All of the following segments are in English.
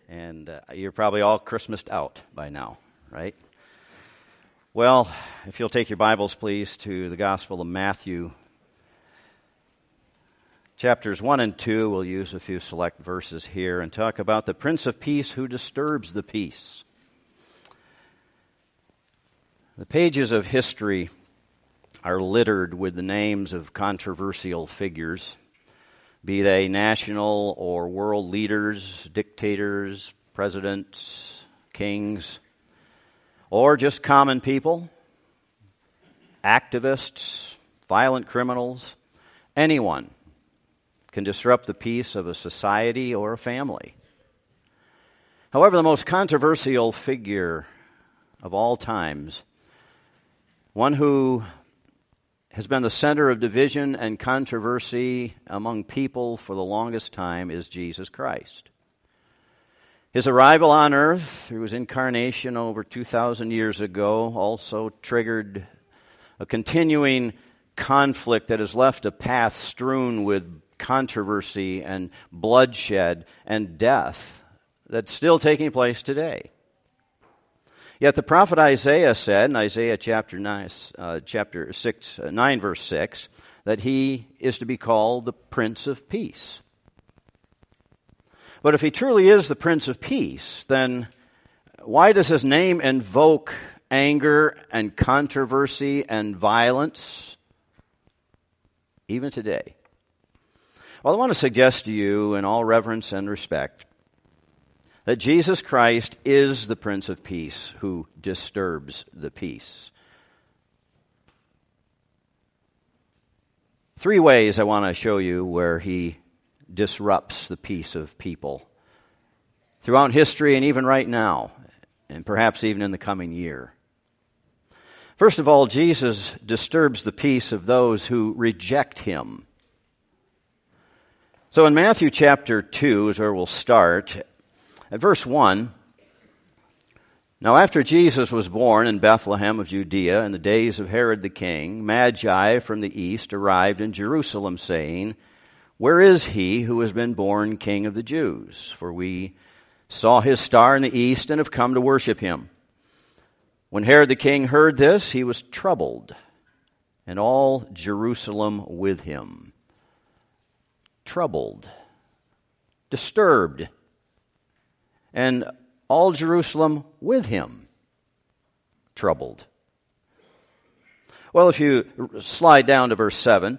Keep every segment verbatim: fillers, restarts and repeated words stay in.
And uh, you're probably all Christmased out by now, right? Well, if you'll take your Bibles, please, to the Gospel of Matthew. Chapters one and two, we'll use a few select verses here and talk about the Prince of Peace who disturbs the peace. The pages of history are littered with the names of controversial figures, be they national or world leaders, dictators, presidents, kings, or just common people, activists, violent criminals. Anyone can disrupt the peace of a society or a family. However, the most controversial figure of all times, one who has been the center of division and controversy among people for the longest time, is Jesus Christ. His arrival on earth through his incarnation over two thousand years ago also triggered a continuing conflict that has left a path strewn with controversy and bloodshed and death that's still taking place today. Yet the prophet Isaiah said in Isaiah chapter nine, uh, chapter six, uh, nine, verse six, that he is to be called the Prince of Peace. But if he truly is the Prince of Peace, then why does his name invoke anger and controversy and violence even today? Well, I want to suggest to you, in all reverence and respect, that Jesus Christ is the Prince of Peace who disturbs the peace. Three ways I want to show you where he disrupts the peace of people throughout history and even right now, and perhaps even in the coming year. First of all, Jesus disturbs the peace of those who reject him. So in Matthew chapter two is where we'll start. At verse one, now after Jesus was born in Bethlehem of Judea in the days of Herod the king, Magi from the east arrived in Jerusalem, saying, "Where is he who has been born King of the Jews? For we saw his star in the east and have come to worship him." When Herod the king heard this, he was troubled, and all Jerusalem with him. Troubled, disturbed, and all Jerusalem with him, troubled. Well, if you slide down to verse seven,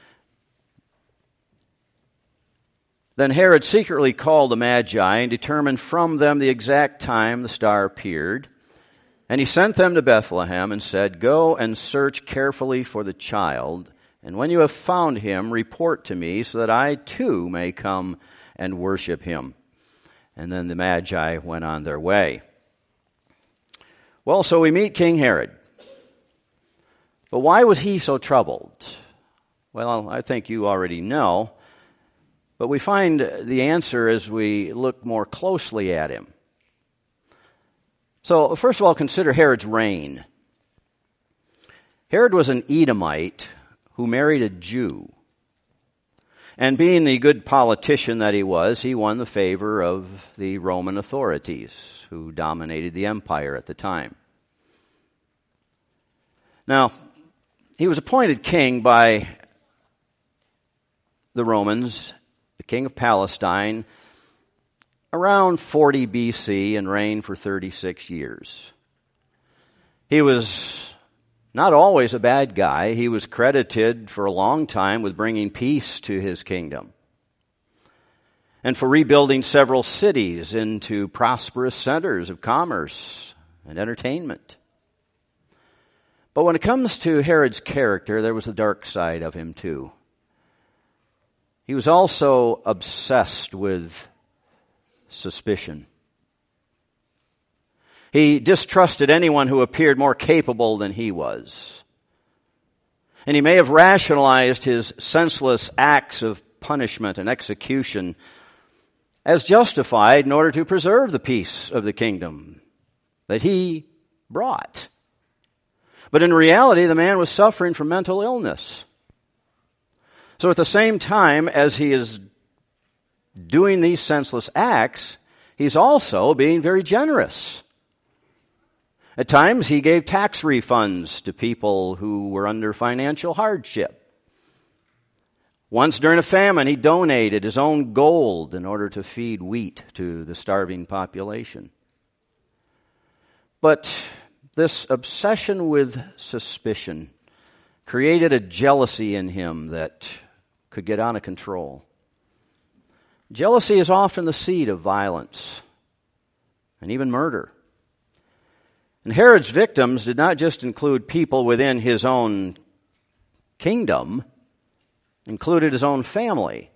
then Herod secretly called the Magi and determined from them the exact time the star appeared. And he sent them to Bethlehem and said, "Go and search carefully for the child, and when you have found him, report to me so that I too may come and worship him." And then the Magi went on their way. Well, so we meet King Herod. But why was he so troubled? Well, I think you already know. But we find the answer as we look more closely at him. So, first of all, consider Herod's reign. Herod was an Edomite who married a Jew. And being the good politician that he was, he won the favor of the Roman authorities who dominated the empire at the time. Now, he was appointed king by the Romans, the king of Palestine, around forty B C and reigned for thirty-six years. He was not always a bad guy. He was credited for a long time with bringing peace to his kingdom and for rebuilding several cities into prosperous centers of commerce and entertainment. But when it comes to Herod's character, there was a dark side of him too. He was also obsessed with suspicion. He distrusted anyone who appeared more capable than he was. And he may have rationalized his senseless acts of punishment and execution as justified in order to preserve the peace of the kingdom that he brought. But in reality, the man was suffering from mental illness. So at the same time as he is doing these senseless acts, he's also being very generous. At times, he gave tax refunds to people who were under financial hardship. Once during a famine, he donated his own gold in order to feed wheat to the starving population. But this obsession with suspicion created a jealousy in him that could get out of control. Jealousy is often the seed of violence and even murder. And Herod's victims did not just include people within his own kingdom, included his own family.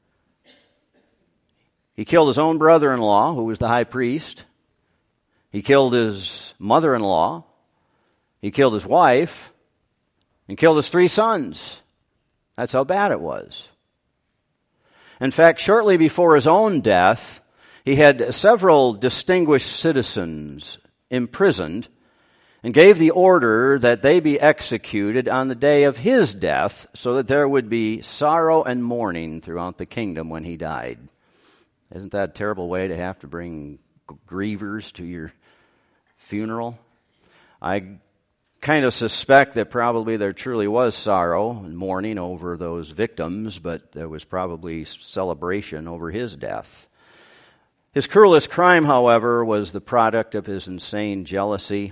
He killed his own brother-in-law, who was the high priest. He killed his mother-in-law. He killed his wife. And killed his three sons. That's how bad it was. In fact, shortly before his own death, he had several distinguished citizens imprisoned and gave the order that they be executed on the day of his death so that there would be sorrow and mourning throughout the kingdom when he died. Isn't that a terrible way to have to bring grievers to your funeral? I kind of suspect that probably there truly was sorrow and mourning over those victims, but there was probably celebration over his death. His cruelest crime, however, was the product of his insane jealousy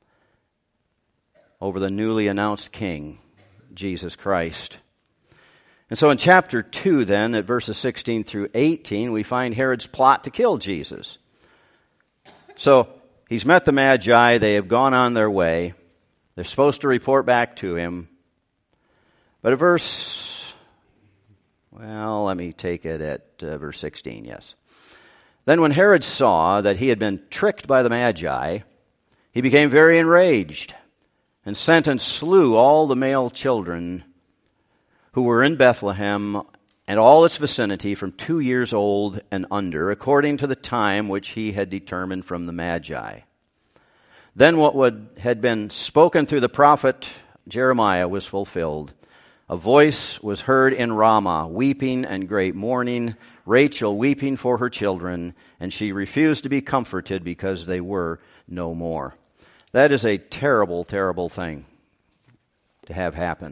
over the newly announced king, Jesus Christ. And so in chapter two then, at verses sixteen through eighteen, we find Herod's plot to kill Jesus. So he's met the Magi, they have gone on their way. They're supposed to report back to him. But at verse, well, let me take it at uh, verse sixteen, yes. Then when Herod saw that he had been tricked by the Magi, he became very enraged and sent and slew all the male children who were in Bethlehem and all its vicinity from two years old and under, according to the time which he had determined from the Magi. Then what would, had been spoken through the prophet Jeremiah was fulfilled. A voice was heard in Ramah, weeping and great mourning, Rachel weeping for her children, and she refused to be comforted because they were no more. That is a terrible, terrible thing to have happen.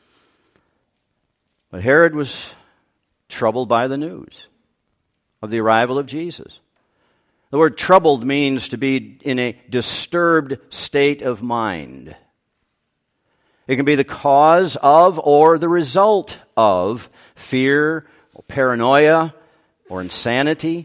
But Herod was troubled by the news of the arrival of Jesus. The word troubled means to be in a disturbed state of mind. It can be the cause of or the result of fear, or paranoia, or insanity.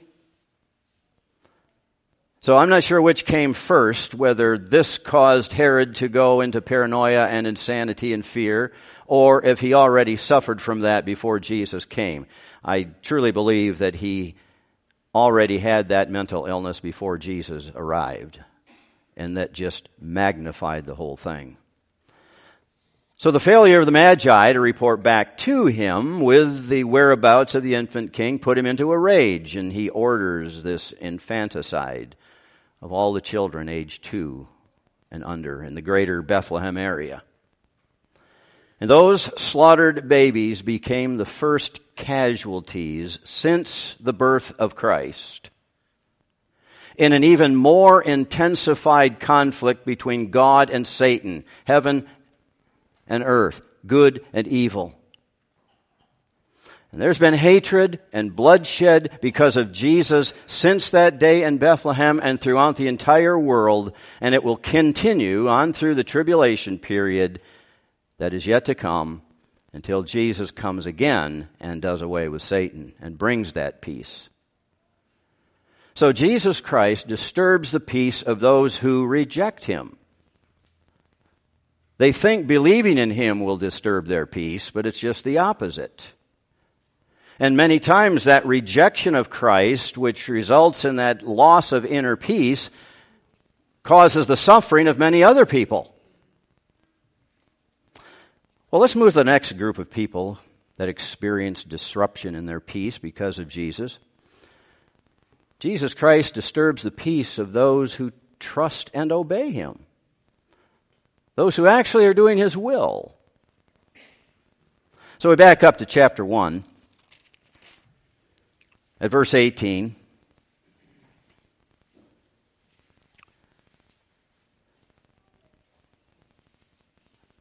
So I'm not sure which came first, whether this caused Herod to go into paranoia and insanity and fear, or if he already suffered from that before Jesus came. I truly believe that he already had that mental illness before Jesus arrived, and that just magnified the whole thing. So the failure of the Magi to report back to him with the whereabouts of the infant king put him into a rage, and he orders this infanticide of all the children aged two and under in the greater Bethlehem area. And those slaughtered babies became the first casualties since the birth of Christ in an even more intensified conflict between God and Satan, heaven and earth, good and evil. And there's been hatred and bloodshed because of Jesus since that day in Bethlehem and throughout the entire world, and it will continue on through the tribulation period that is yet to come until Jesus comes again and does away with Satan and brings that peace. So Jesus Christ disturbs the peace of those who reject him. They think believing in him will disturb their peace, but it's just the opposite. And many times that rejection of Christ, which results in that loss of inner peace, causes the suffering of many other people. Well, let's move to the next group of people that experience disruption in their peace because of Jesus. Jesus Christ disturbs the peace of those who trust and obey him. Those who actually are doing his will. So we back up to chapter one. At verse eighteen.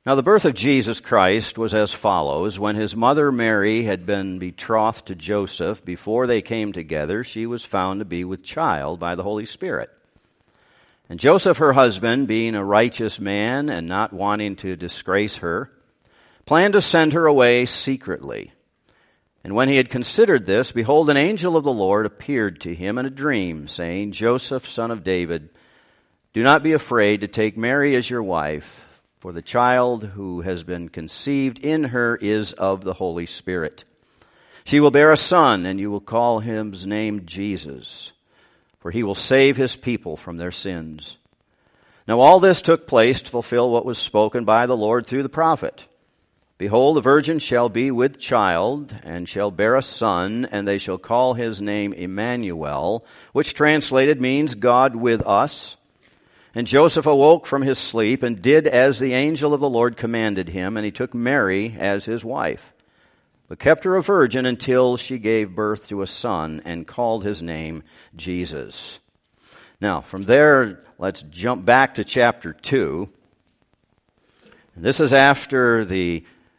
Now, the birth of Jesus Christ was as follows. When his mother Mary had been betrothed to Joseph, before they came together, she was found to be with child by the Holy Spirit. And Joseph, her husband, being a righteous man and not wanting to disgrace her, planned to send her away secretly. And when he had considered this, behold, an angel of the Lord appeared to him in a dream, saying, Joseph, son of David, do not be afraid to take Mary as your wife, for the child who has been conceived in her is of the Holy Spirit. She will bear a son, and you will call his name Jesus, for he will save his people from their sins. Now all this took place to fulfill what was spoken by the Lord through the prophet. Behold, the virgin shall be with child, and shall bear a son, and they shall call his name Emmanuel, which translated means God with us. And Joseph awoke from his sleep and did as the angel of the Lord commanded him, and he took Mary as his wife, but kept her a virgin until she gave birth to a son and called his name Jesus. Now, from there, let's jump back to chapter two. This is after the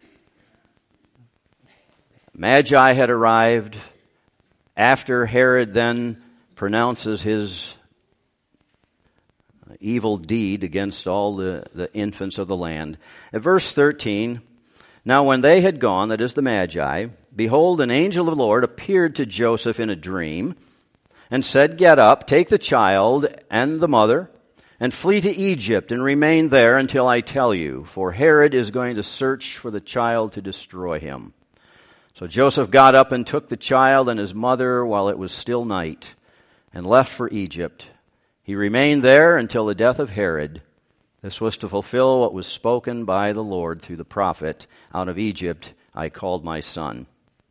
Magi had arrived, after Herod then pronounces his evil deed against all the, the infants of the land. At verse thirteen, now when they had gone, that is the Magi, behold, an angel of the Lord appeared to Joseph in a dream, and said, get up, take the child and the mother, and flee to Egypt, and remain there until I tell you, for Herod is going to search for the child to destroy him. So Joseph got up and took the child and his mother while it was still night, and left for Egypt. He remained there until the death of Herod. This was to fulfill what was spoken by the Lord through the prophet, out of Egypt I called my son.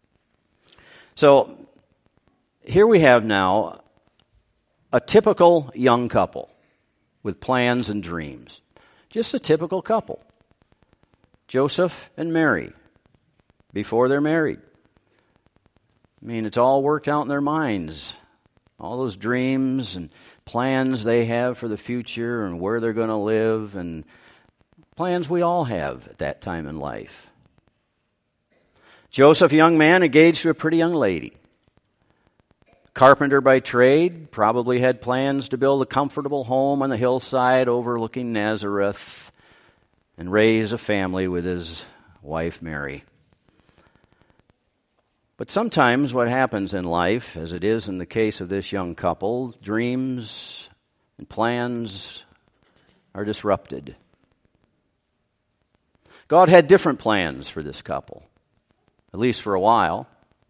So here we have now a typical young couple with plans and dreams. Just a typical couple. Joseph and Mary, before they're married. I mean, it's all worked out in their minds. All those dreams and plans they have for the future and where they're going to live, and plans we all have at that time in life. Joseph, young man, engaged to a pretty young lady. Carpenter by trade, probably had plans to build a comfortable home on the hillside overlooking Nazareth and raise a family with his wife Mary. But sometimes what happens in life, as it is in the case of this young couple, dreams and plans are disrupted. God had different plans for this couple, at least for a while.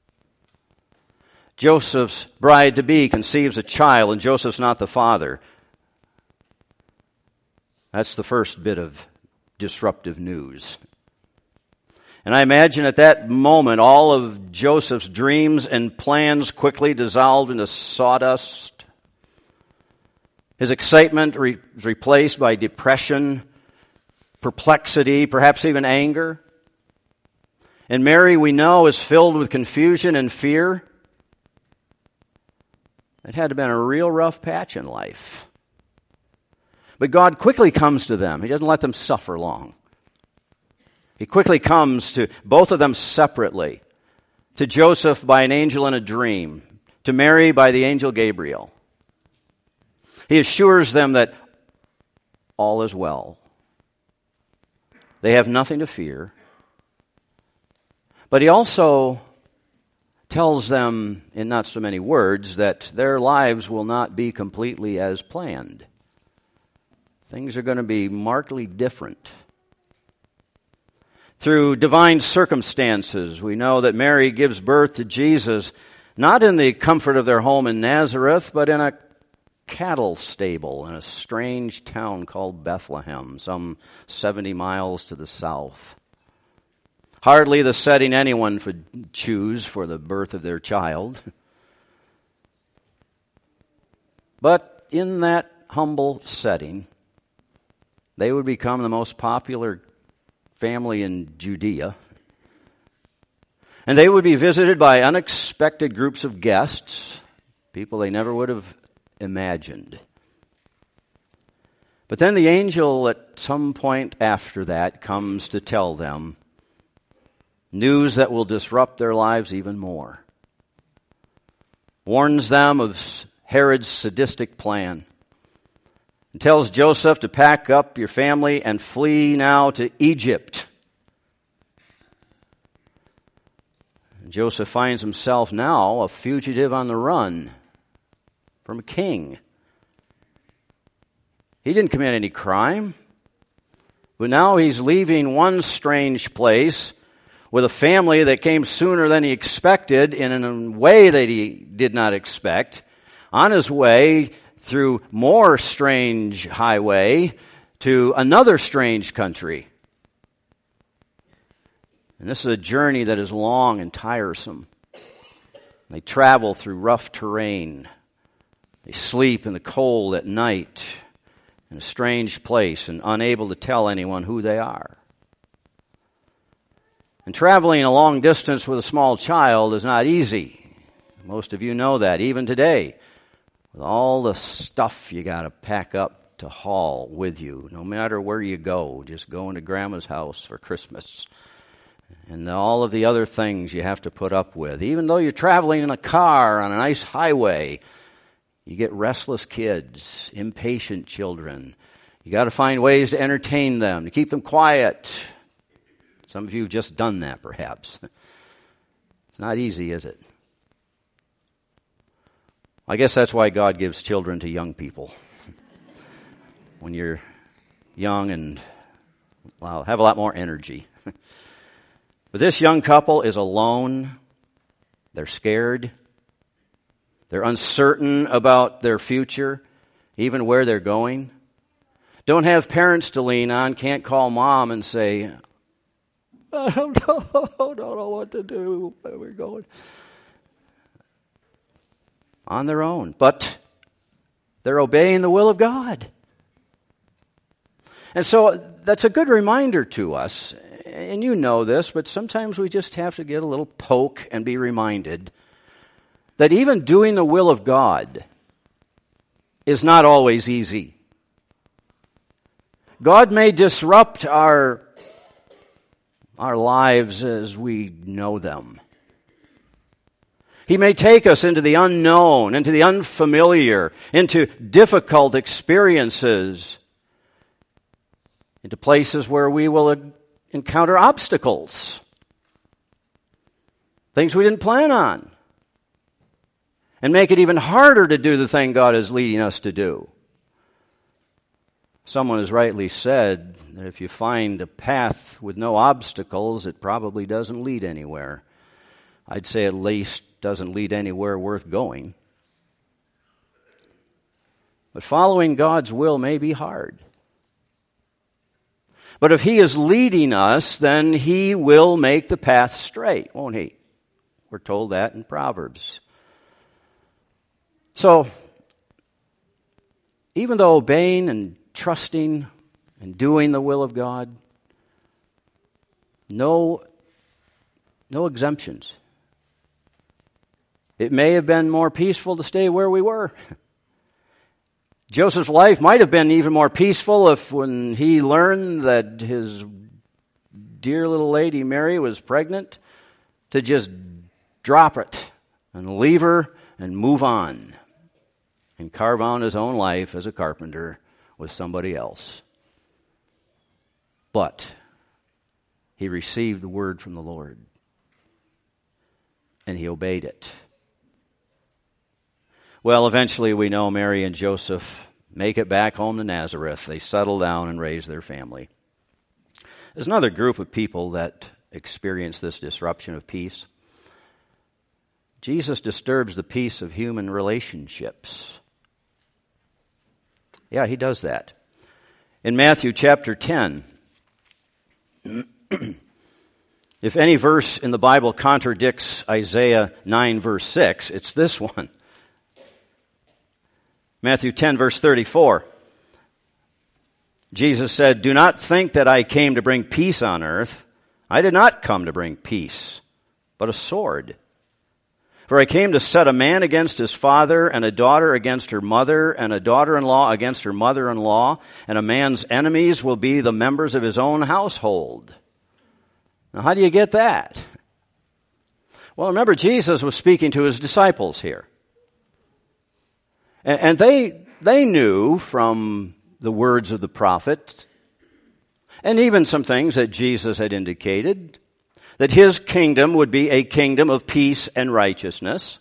Joseph's bride-to-be conceives a child, and Joseph's not the father. That's the first bit of disruptive news. And I imagine at that moment, all of Joseph's dreams and plans quickly dissolved into sawdust. His excitement re- was replaced by depression, perplexity, perhaps even anger. And Mary, we know, is filled with confusion and fear. It had to have been a real rough patch in life. But God quickly comes to them. He doesn't let them suffer long. He quickly comes to both of them separately, to Joseph by an angel in a dream, to Mary by the angel Gabriel. He assures them that all is well. They have nothing to fear. But he also tells them in not so many words that their lives will not be completely as planned. Things are going to be markedly different. Through divine circumstances, we know that Mary gives birth to Jesus not in the comfort of their home in Nazareth, but in a cattle stable in a strange town called Bethlehem, some seventy miles to the south. Hardly the setting anyone would choose for the birth of their child. But in that humble setting, they would become the most popular family in Judea. And they would be visited by unexpected groups of guests, people they never would have imagined. But then the angel at some point after that comes to tell them news that will disrupt their lives even more. Warns them of Herod's sadistic plan. And tells Joseph to pack up your family and flee now to Egypt. And Joseph finds himself now a fugitive on the run from a king. He didn't commit any crime, but now he's leaving one strange place with a family that came sooner than he expected in a way that he did not expect, on his way through more strange highway to another strange country. And this is a journey that is long and tiresome. They travel through rough terrain. They sleep in the cold at night in a strange place and unable to tell anyone who they are. And traveling a long distance with a small child is not easy. Most of you know that, even today. With all the stuff you got to pack up to haul with you, no matter where you go, just going to Grandma's house for Christmas. And all of the other things you have to put up with. Even though you're traveling in a car on a nice highway, you get restless kids, impatient children. You got to find ways to entertain them, to keep them quiet. Some of you have just done that, perhaps. It's not easy, is it? I guess that's why God gives children to young people. When you're young and well, have a lot more energy. But this young couple is alone. They're scared. They're uncertain about their future, even where they're going. Don't have parents to lean on, can't call mom and say, I don't know, don't know what to do, where we're going. On their own. But they're obeying the will of God. And so that's a good reminder to us. And you know this, but sometimes we just have to get a little poke and be reminded that even doing the will of God is not always easy. God may disrupt our, our lives as we know them. He may take us into the unknown, into the unfamiliar, into difficult experiences, into places where we will encounter obstacles, things we didn't plan on, and make it even harder to do the thing God is leading us to do. Someone has rightly said that if you find a path with no obstacles, it probably doesn't lead anywhere. I'd say at least doesn't lead anywhere worth going. But following God's will may be hard. But if He is leading us, then He will make the path straight, won't He? We're told that in Proverbs. So, even though obeying and trusting and doing the will of God, no, no exemptions. It may have been more peaceful to stay where we were. Joseph's life might have been even more peaceful if when he learned that his dear little lady Mary was pregnant, to just drop it and leave her and move on and carve on his own life as a carpenter with somebody else. But he received the word from the Lord and he obeyed it. Well, eventually we know Mary and Joseph make it back home to Nazareth. They settle down and raise their family. There's another group of people that experience this disruption of peace. Jesus disturbs the peace of human relationships. Yeah, He does that. In Matthew chapter ten, if any verse in the Bible contradicts Isaiah nine verse six, it's this one. Matthew ten, verse thirty-four. Jesus said, "Do not think that I came to bring peace on earth. I did not come to bring peace, but a sword. For I came to set a man against his father, and a daughter against her mother, and a daughter-in-law against her mother-in-law, and a man's enemies will be the members of his own household. Now, how do you get that? Well, remember, Jesus was speaking to his disciples here. And they, they knew from the words of the prophet, and even some things that Jesus had indicated, that his kingdom would be a kingdom of peace and righteousness.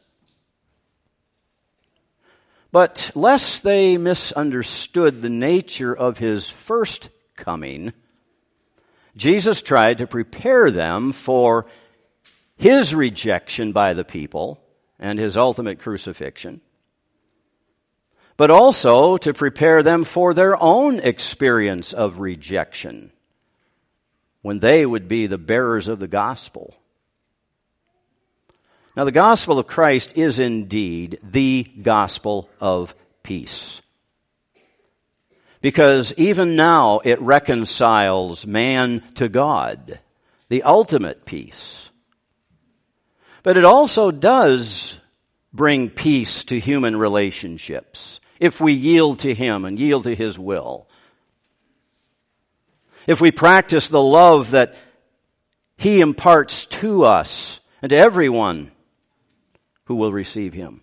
But lest they misunderstood the nature of his first coming, Jesus tried to prepare them for his rejection by the people and his ultimate crucifixion, but also to prepare them for their own experience of rejection when they would be the bearers of the gospel. Now, the gospel of Christ is indeed the gospel of peace, because even now it reconciles man to God, the ultimate peace. But it also does bring peace to human relationships if we yield to him and yield to his will. If we practice the love that he imparts to us and to everyone who will receive him.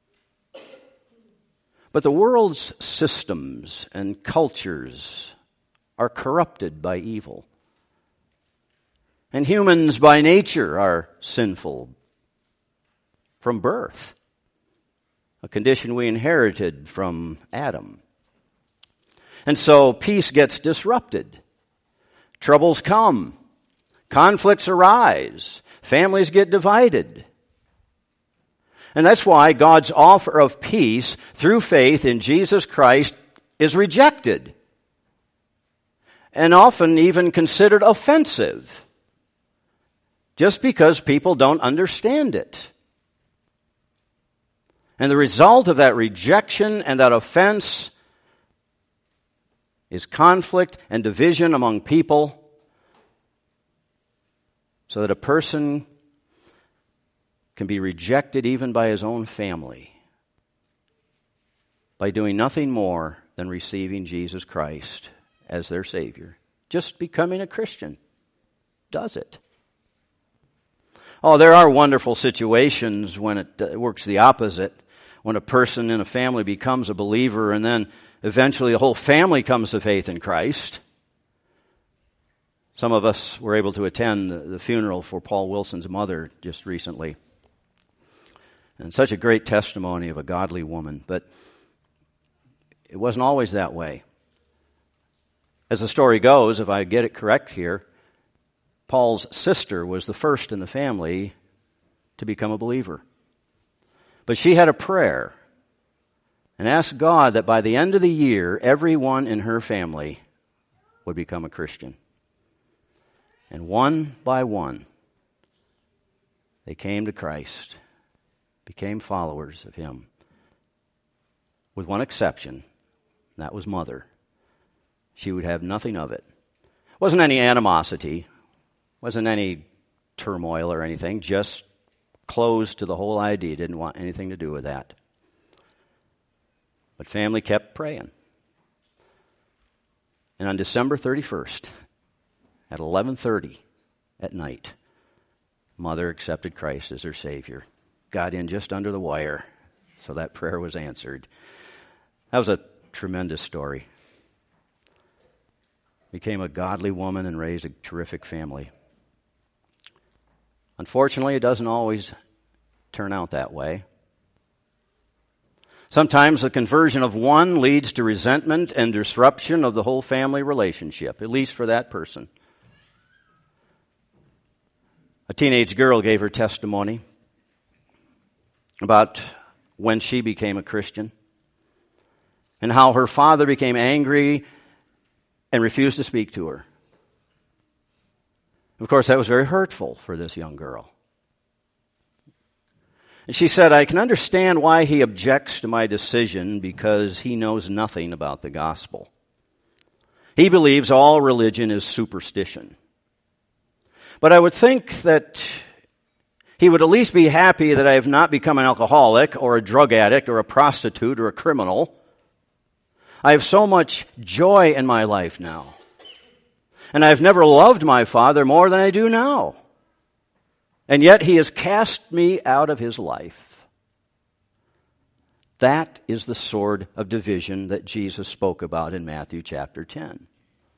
But the world's systems and cultures are corrupted by evil. And humans by nature are sinful from birth, a condition we inherited from Adam. And so peace gets disrupted. Troubles come. Conflicts arise. Families get divided. And that's why God's offer of peace through faith in Jesus Christ is rejected, and often even considered offensive, just because people don't understand it. And the result of that rejection and that offense is conflict and division among people, so that a person can be rejected even by his own family by doing nothing more than receiving Jesus Christ as their Savior. Just becoming a Christian does it. Oh, there are wonderful situations when it uh, works the opposite, when a person in a family becomes a believer and then eventually the whole family comes to faith in Christ. Some of us were able to attend the funeral for Paul Wilson's mother just recently. And such a great testimony of a godly woman. But it wasn't always that way. As the story goes, if I get it correct here, Paul's sister was the first in the family to become a believer. But she had a prayer and asked God that by the end of the year, everyone in her family would become a Christian. And one by one, they came to Christ, became followers of him, with one exception, and that was Mother. She would have nothing of it. Wasn't any animosity, wasn't any turmoil or anything, just closed to the whole idea, didn't want anything to do with that. But family kept praying. And on December thirty-first, at eleven thirty at night, Mother accepted Christ as her Savior. Got in just under the wire, so that prayer was answered. That was a tremendous story. Became a godly woman and raised a terrific family. Unfortunately, it doesn't always turn out that way. Sometimes the conversion of one leads to resentment and disruption of the whole family relationship, at least for that person. A teenage girl gave her testimony about when she became a Christian and how her father became angry and refused to speak to her. Of course, that was very hurtful for this young girl. And she said, I can understand why he objects to my decision because he knows nothing about the gospel. He believes all religion is superstition. But I would think that He would at least be happy that I have not become an alcoholic or a drug addict or a prostitute or a criminal. I have so much joy in my life now. And I've never loved my father more than I do now. And yet he has cast me out of his life. That is the sword of division that Jesus spoke about in Matthew chapter ten.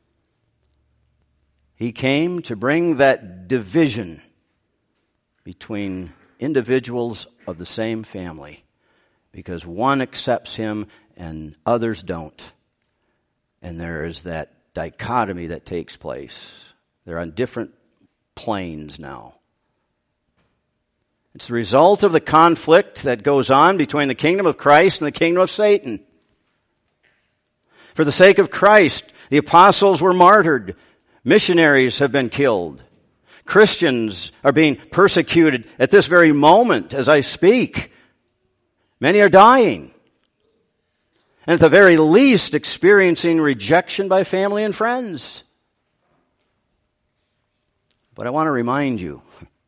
He came to bring that division between individuals of the same family, because one accepts him and others don't. And there is that dichotomy that takes place. They're on different planes now. It's the result of the conflict that goes on between the kingdom of Christ and the kingdom of Satan. For the sake of Christ, the apostles were martyred. Missionaries have been killed. Christians are being persecuted at this very moment as I speak. Many are dying. And at the very least, experiencing rejection by family and friends. But I want to remind you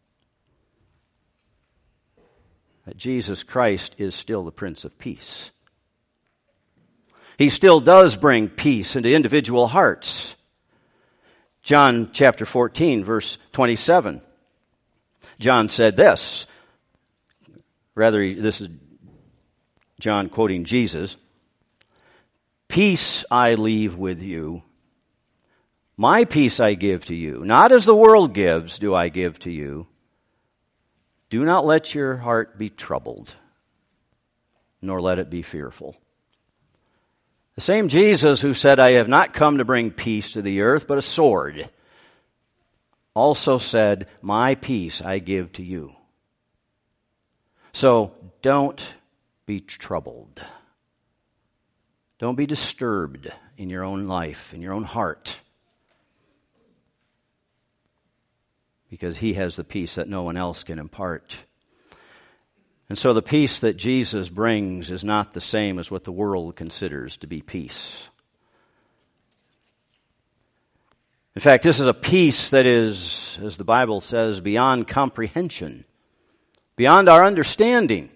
that Jesus Christ is still the Prince of Peace. He still does bring peace into individual hearts. John chapter fourteen, verse twenty-seven. John said this. Rather, this is John quoting Jesus. Peace I leave with you. My peace I give to you. Not as the world gives do I give to you. Do not let your heart be troubled, nor let it be fearful. The same Jesus who said, I have not come to bring peace to the earth, but a sword, also said, my peace I give to you. So don't be troubled. Don't be disturbed in your own life, in your own heart. Because he has the peace that no one else can impart. And so the peace that Jesus brings is not the same as what the world considers to be peace. In fact, this is a peace that is, as the Bible says, beyond comprehension, beyond our understanding.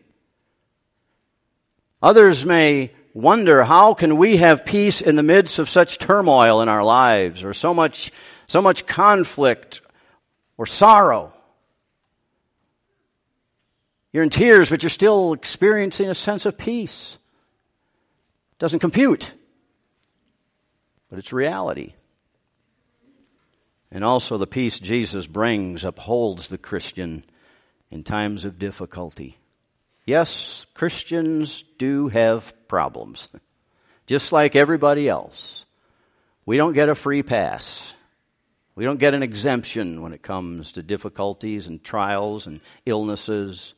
Others may wonder, how can we have peace in the midst of such turmoil in our lives, or so much, so much conflict or sorrow? You're in tears, but you're still experiencing a sense of peace. It doesn't compute, but it's reality. And also the peace Jesus brings upholds the Christian in times of difficulty. Yes, Christians do have problems, just like everybody else. We don't get a free pass. We don't get an exemption when it comes to difficulties and trials and illnesses.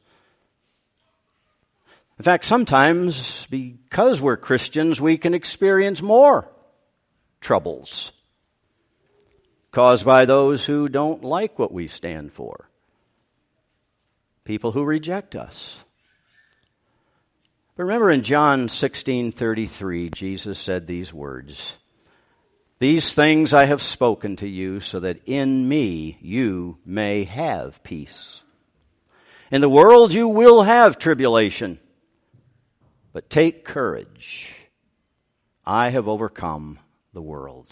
In fact, sometimes, because we're Christians, we can experience more troubles caused by those who don't like what we stand for, people who reject us. But remember in John sixteen thirty-three, Jesus said these words, these things I have spoken to you so that in me you may have peace. In the world you will have tribulation. But take courage. I have overcome the world.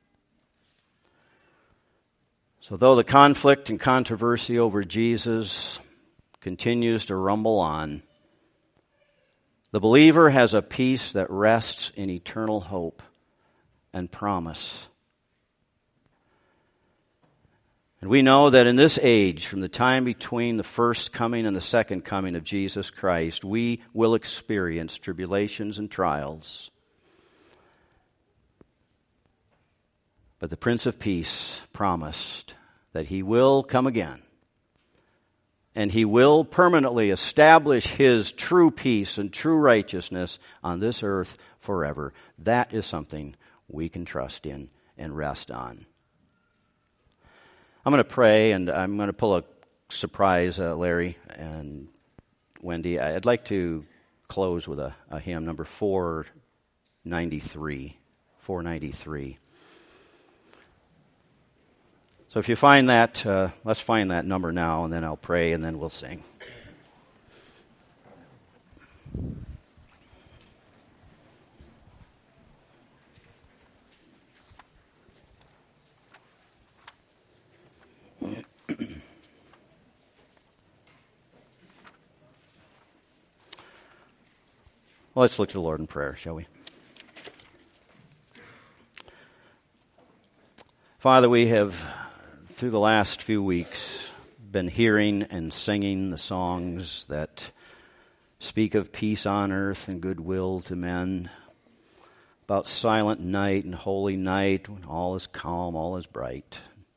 So though the conflict and controversy over Jesus continues to rumble on, the believer has a peace that rests in eternal hope and promise. And we know that in this age, from the time between the first coming and the second coming of Jesus Christ, we will experience tribulations and trials. But the Prince of Peace promised that he will come again, and he will permanently establish his true peace and true righteousness on this earth forever. That is something we can trust in and rest on. I'm going to pray, and I'm going to pull a surprise, uh, Larry and Wendy. I'd like to close with a, a hymn, number four ninety-three. four ninety-three. So if you find that, uh, let's find that number now, and then I'll pray, and then we'll sing. Well, let's look to the Lord in prayer, shall we? Father, we have, through the last few weeks, been hearing and singing the songs that speak of peace on earth and goodwill to men, about silent night and holy night when all is calm, all is bright.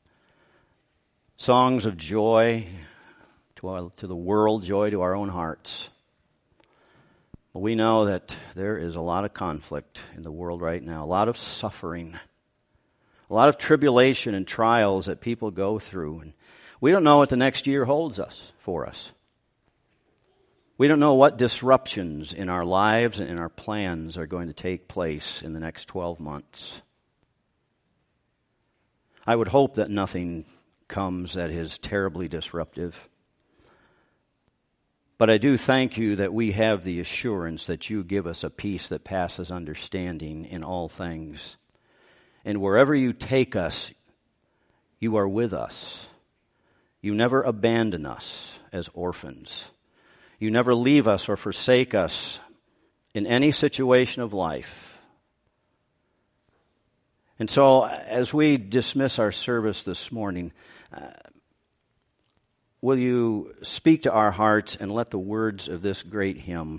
Songs of joy to, our, to the world, joy to our own hearts. But we know that there is a lot of conflict in the world right now, a lot of suffering, a lot of tribulation and trials that people go through. And we don't know what the next year holds us for us. We don't know what disruptions in our lives and in our plans are going to take place in the next twelve months. I would hope that nothing comes that is terribly disruptive. But I do thank you that we have the assurance that you give us a peace that passes understanding in all things. And wherever you take us, you are with us. You never abandon us as orphans. You never leave us or forsake us in any situation of life. And so, as we dismiss our service this morning, uh, will you speak to our hearts and let the words of this great hymn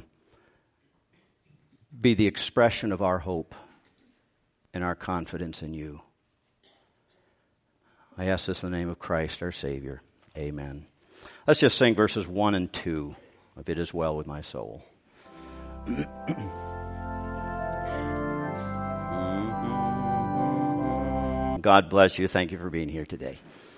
be the expression of our hope and our confidence in you? I ask this in the name of Christ, our Savior. Amen. Let's just sing verses one and two, if it is well with my soul. God bless you. Thank you for being here today.